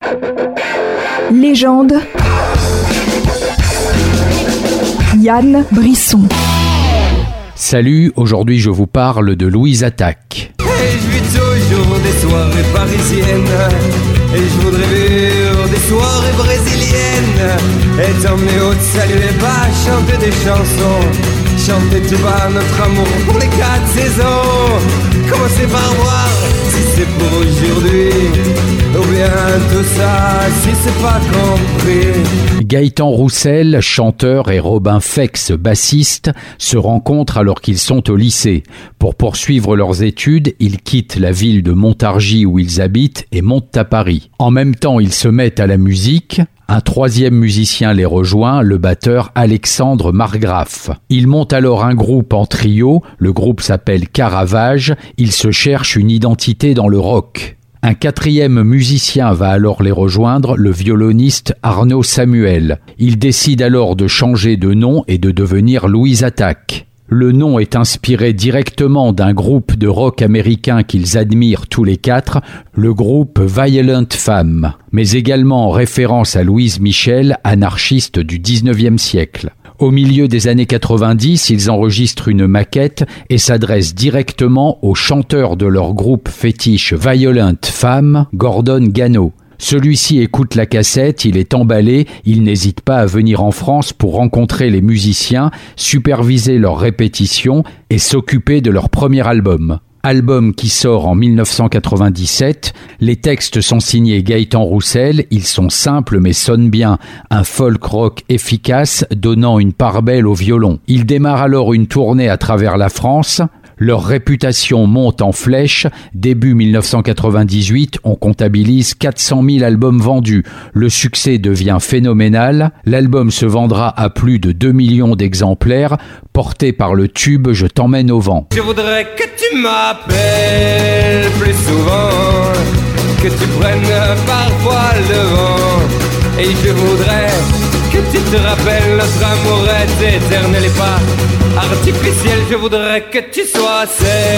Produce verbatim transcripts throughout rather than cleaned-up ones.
Légende. Yann Brisson. Salut, aujourd'hui je vous parle de Louise Attaque. Et je vis toujours des soirées parisiennes, et je voudrais vivre des soirées brésiliennes, et t'emmener au salut les bas, chanter des chansons, chanter tout bas notre amour pour les quatre saisons. Commencer par voir si c'est pour aujourd'hui, ou bien tout ça si c'est pas compris. Gaëtan Roussel, chanteur, et Robin Fex, bassiste, se rencontrent alors qu'ils sont au lycée. Pour poursuivre leurs études, ils quittent la ville de Montargis où ils habitent et montent à Paris. En même temps, ils se mettent à la musique. Un troisième musicien les rejoint, le batteur Alexandre Margraf. Ils montent alors un groupe en trio, le groupe s'appelle Caravage, ils se cherchent une identité dans le rock. Un quatrième musicien va alors les rejoindre, le violoniste Arnaud Samuel. Ils décident alors de changer de nom et de devenir Louise Attaque. Le nom est inspiré directement d'un groupe de rock américain qu'ils admirent tous les quatre, le groupe Violent Femmes, mais également en référence à Louise Michel, anarchiste du dix-neuvième siècle. Au milieu des années quatre-vingt-dix, ils enregistrent une maquette et s'adressent directement au chanteur de leur groupe fétiche Violent Femmes, Gordon Gano. Celui-ci écoute la cassette, il est emballé, il n'hésite pas à venir en France pour rencontrer les musiciens, superviser leurs répétitions et s'occuper de leur premier album. Album qui sort en dix-neuf cent quatre-vingt-dix-sept, les textes sont signés Gaëtan Roussel, ils sont simples mais sonnent bien, un folk rock efficace donnant une part belle au violon. Ils démarrent alors une tournée à travers la France. Leur réputation monte en flèche. Début dix-neuf cent quatre-vingt-dix-huit, on comptabilise quatre cent mille albums vendus. Le succès devient phénoménal. L'album se vendra à plus de deux millions d'exemplaires, porté par le tube « Je t'emmène au vent ». Je voudrais que tu m'appelles plus souvent, que tu prennes parfois le vent. Et je voudrais que tu te rappelles, notre amour est éternel et pas artificiel. Je voudrais que tu sois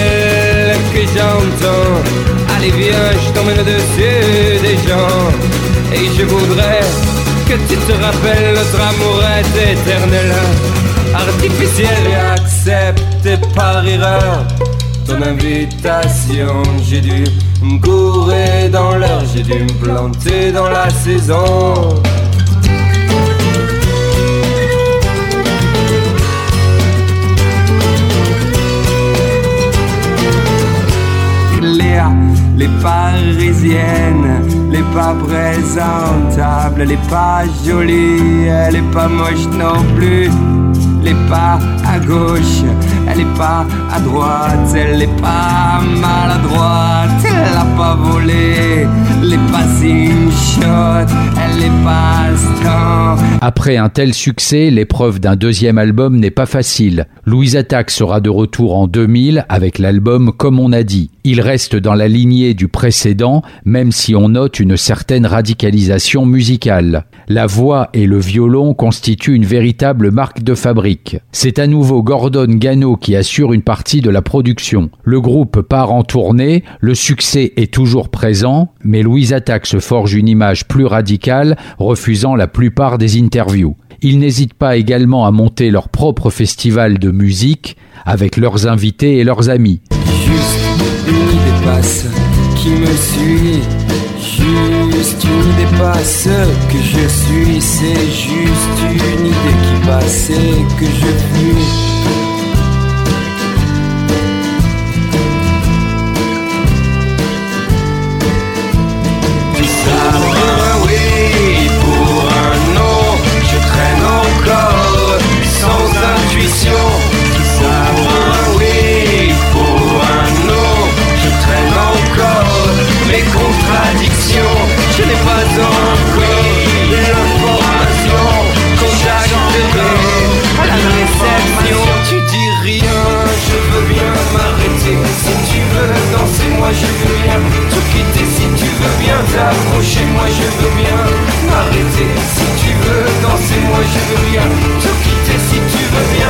celle que j'entends. Allez viens, je t'emmène au-dessus des gens. Et je voudrais que tu te rappelles, notre amour est éternel, artificiel. Et accepte par erreur ton invitation. J'ai dû me courir dans l'heure, j'ai dû me planter dans la saison. Léa, les parisiennes, les pas présentables, les pas jolies, elle est pas moche non plus. Elle est pas à gauche, elle est pas à droite, elle est pas maladroite, elle a pas volé, elle est pas une shot, elle est pas stan. Après un tel succès, l'épreuve d'un deuxième album n'est pas facile. Louise Attaque sera de retour en deux mille avec l'album Comme on a dit. Il reste dans la lignée du précédent, même si on note une certaine radicalisation musicale. La voix et le violon constituent une véritable marque de fabrique. C'est à nouveau Gordon Gano qui assure une partie de la production. Le groupe part en tournée, le succès est toujours présent, mais Louise Attaque se forge une image plus radicale, refusant la plupart des interviews. Ils n'hésitent pas également à monter leur propre festival de musique avec leurs invités et leurs amis. Juste une idée passe qui me suit, juste une idée passe que je suis, c'est juste une idée qui passe et que je fuis. Je n'ai pas encore l'information, contacte-les à la réception. Tu dis rien, je veux bien m'arrêter. Si tu veux danser, moi je veux bien tout quitter. Si tu veux bien t'approcher, moi je veux bien m'arrêter. Si tu veux danser, moi je veux bien tout quitter. Si tu veux bien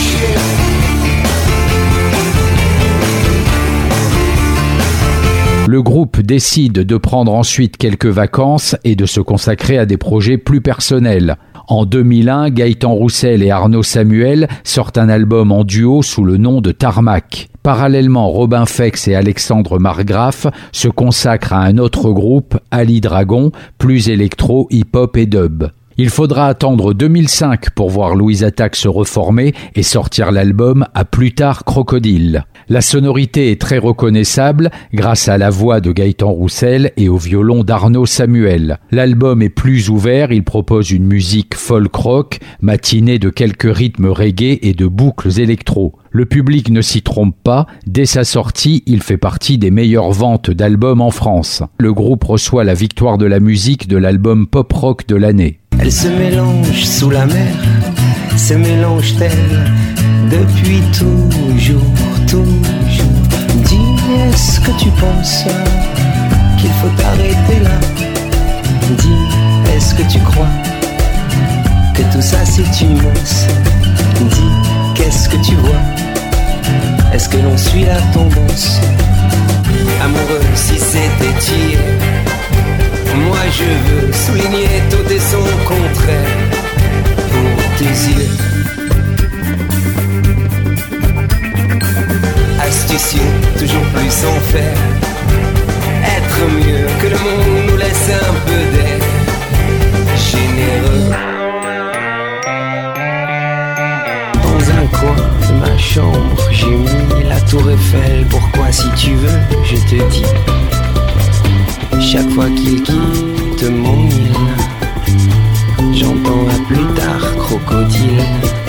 t'approcher. Le groupe décide de prendre ensuite quelques vacances et de se consacrer à des projets plus personnels. En deux mille un, Gaëtan Roussel et Arnaud Samuel sortent un album en duo sous le nom de Tarmac. Parallèlement, Robin Fex et Alexandre Margraf se consacrent à un autre groupe, Ali Dragon, plus électro, hip-hop et dub. Il faudra attendre deux mille cinq pour voir Louise Attaque se reformer et sortir l'album À plus tard Crocodile. La sonorité est très reconnaissable grâce à la voix de Gaëtan Roussel et au violon d'Arnaud Samuel. L'album est plus ouvert, il propose une musique folk rock, matinée de quelques rythmes reggae et de boucles électro. Le public ne s'y trompe pas, dès sa sortie, il fait partie des meilleures ventes d'albums en France. Le groupe reçoit la victoire de la musique de l'album pop-rock de l'année. Elle se mélange sous la mer, se mélange-t-elle depuis toujours, toujours. Dis, est-ce que tu penses qu'il faut arrêter là? Dis, est-ce que tu crois que tout ça c'est une mousse? Dis, qu'est-ce que tu vois? Est-ce que l'on suit la tendance? Amoureux, si c'était tiré, moi je veux souligner tout et son contraire pour tes yeux. Astucieux, toujours plus en faire, être mieux que le monde nous laisse un peu d'air, généreux. Dans un coin de ma chambre, j'ai mis la tour Eiffel. Pourquoi, si tu veux, je te dis. Chaque fois qu'il quitte mon île, j'entends à plus tard crocodile.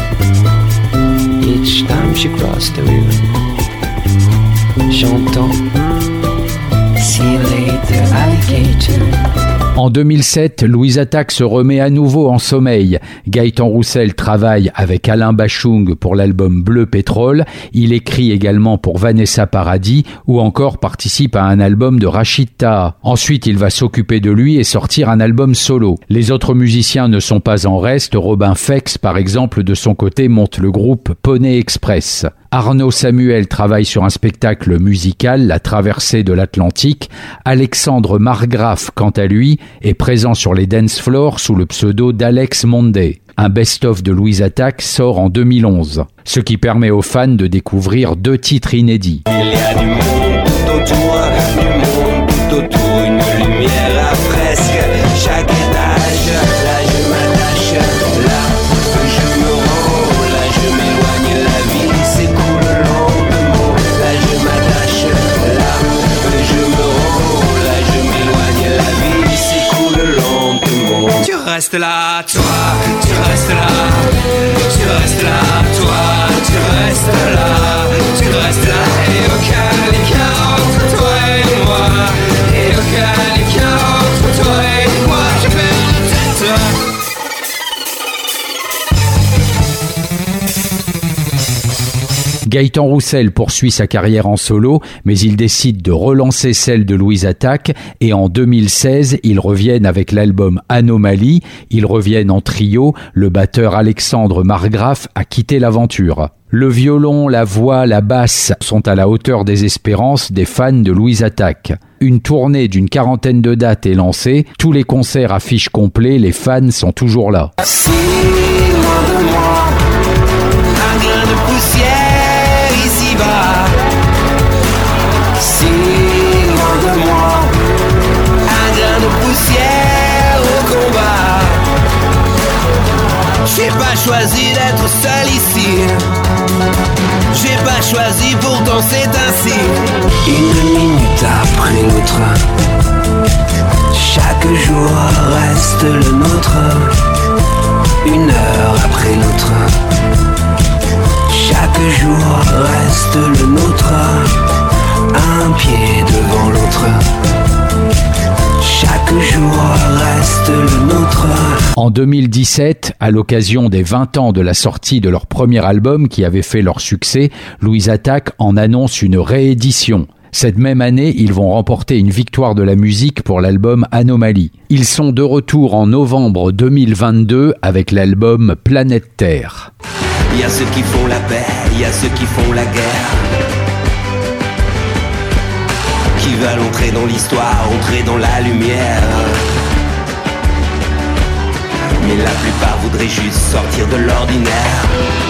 Each time she crossed the river, j'entends see you later alligator. En deux mille sept, Louise Attaque se remet à nouveau en sommeil. Gaëtan Roussel travaille avec Alain Bachung pour l'album Bleu Pétrole. Il écrit également pour Vanessa Paradis ou encore participe à un album de Rachid Taha. Ensuite, il va s'occuper de lui et sortir un album solo. Les autres musiciens ne sont pas en reste. Robin Fex, par exemple, de son côté, monte le groupe Poney Express. Arnaud Samuel travaille sur un spectacle musical, La Traversée de l'Atlantique. Alexandre Margraf, quant à lui, est présent sur les dance floors sous le pseudo d'Alex Monday. Un best-of de Louise Attaque sort en deux mille onze, ce qui permet aux fans de découvrir deux titres inédits. Il y a du monde tout autour, du monde tout autour, une lumière à presque chaque étage. Là je m'attache, là je me rends, là je m'éloigne, la vie s'écoule lentement. Là je m'attache, là je me rends, là je m'éloigne, la vie s'écoule lentement. Tu restes là, toi, tu restes là, tu restes là, toi, tu restes là, tu restes là, et aucun écart entre toi et moi, et aucun écart entre toi et moi, je perds la tête. Gaëtan Roussel poursuit sa carrière en solo, mais il décide de relancer celle de Louise Attaque et en deux mille seize, ils reviennent avec l'album Anomalie. Ils reviennent en trio, le batteur Alexandre Margraf a quitté l'aventure. Le violon, la voix, la basse sont à la hauteur des espérances des fans de Louise Attaque. Une tournée d'une quarantaine de dates est lancée, tous les concerts affichent complet, les fans sont toujours là. Si loin de moi, un grain de poussière ici-bas. Si loin de moi, un grain de poussière au combat. J'ai pas choisi d'être seul ici. J'ai pas choisi, pourtant c'est ainsi. Une minute après l'autre, chaque jour reste le nôtre. Une heure après l'autre, chaque jour reste le nôtre. Un pied devant l'autre, chaque jour reste le nôtre. En deux mille dix-sept, à l'occasion des vingt ans de la sortie de leur premier album qui avait fait leur succès, Louise Attaque en annonce une réédition. Cette même année, ils vont remporter une victoire de la musique pour l'album Anomalie. Ils sont de retour en novembre deux mille vingt-deux avec l'album Planète Terre. Il y a ceux qui font la paix, il y a ceux qui font la guerre. qui veulent entrer dans l'histoire, entrer dans la lumière. Mais la plupart voudraient juste sortir de l'ordinaire.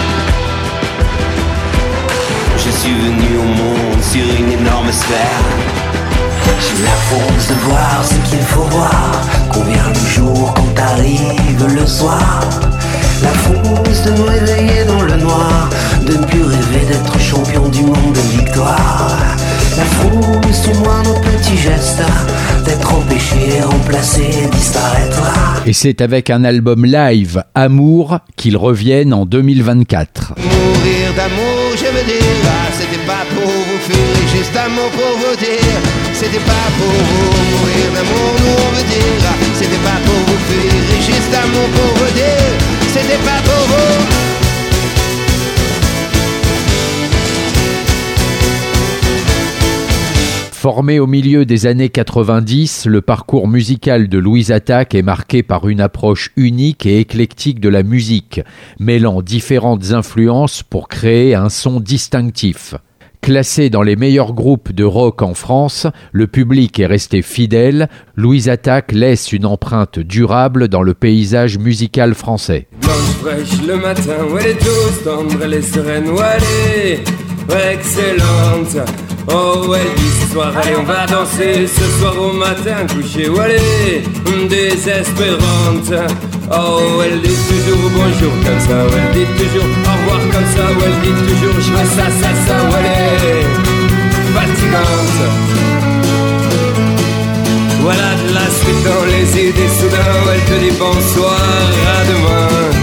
Je suis venu au monde sur une énorme sphère. J'ai la force de voir ce qu'il faut voir, qu'on vient le jour quand arrive le soir. La force de me réveiller dans le noir, de ne plus rêver d'être champion du monde de victoire. La force du moindre petit geste, d'être empêché, remplacé, disparaître. Et c'est avec un album live, Amour, qu'ils reviennent en deux mille vingt-quatre. Mourir d'amour, je veux dire, ah, c'était pas pour vous fuir, juste un mot pour vous dire, c'était pas pour vous. Mourir d'amour, nous on veut dire, ah, c'était pas pour vous fuir, juste un mot pour vous dire, c'était pas pour vous. Formé au milieu des années quatre-vingt-dix, le parcours musical de Louise Attaque est marqué par une approche unique et éclectique de la musique, mêlant différentes influences pour créer un son distinctif. Classé dans les meilleurs groupes de rock en France, le public est resté fidèle. Louise Attaque laisse une empreinte durable dans le paysage musical français. Blanche fraîche le matin, où elle est douce, tendre, elle est sereine, où elle est excellente. Oh, elle dit ce soir, allez, on va danser. Ce soir au matin, coucher, où elle est désespérante. Oh, elle dit toujours bonjour comme ça, où elle dit toujours au revoir comme ça, où elle dit toujours je veux ça, ça, ça, où elle est fatigante. Voilà de la suite dans les idées, soudain où elle te dit bonsoir, à demain.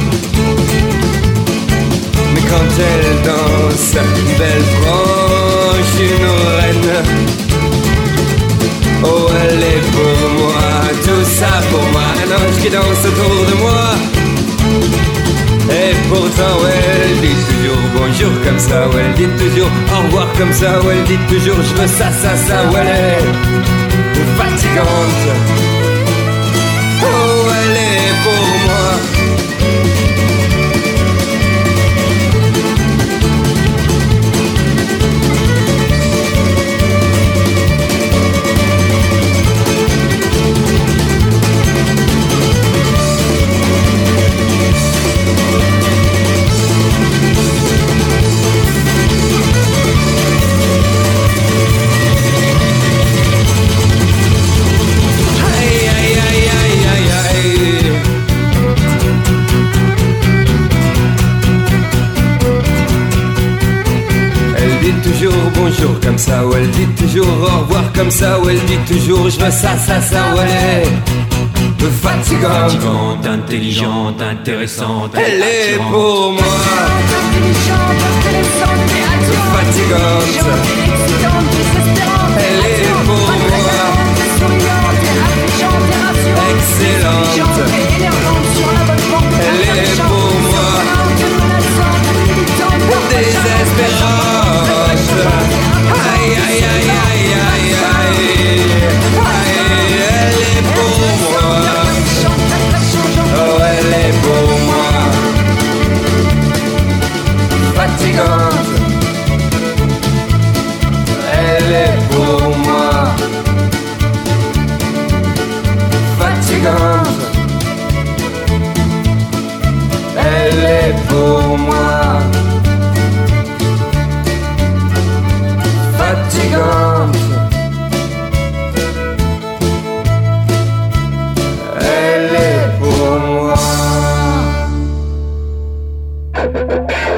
Mais quand elle danse, belle franche, une reine. Oh, elle est pour moi, tout ça pour moi, un ange qui danse autour de moi. Et pourtant, ouais, elle dit toujours bonjour comme ça, ouais, elle dit toujours au revoir comme ça, ouais, elle dit toujours je veux ça, ça, ça, ouais, elle est fatigante. Oh, elle est pour moi. Bonjour comme ça, où elle dit toujours au revoir comme ça, où elle dit toujours je veux ça, ça, ça, où elle est fatigante, fatigante, intelligente, intéressante, elle est pour moi. Intelligente, intéressante, fatigante, elle est pour moi. Excellente, elle est pour moi. Désespérante. Aïe, aïe, aïe, aïe, aïe, aïe, aïe, elle est pour moi. Oh, elle est pour moi. Fatigante. Elle est pour moi. Fatigante. Elle est pour moi. Fatigante. Elle est pour moi.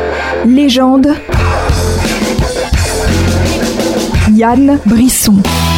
Légende. Yann Brisson.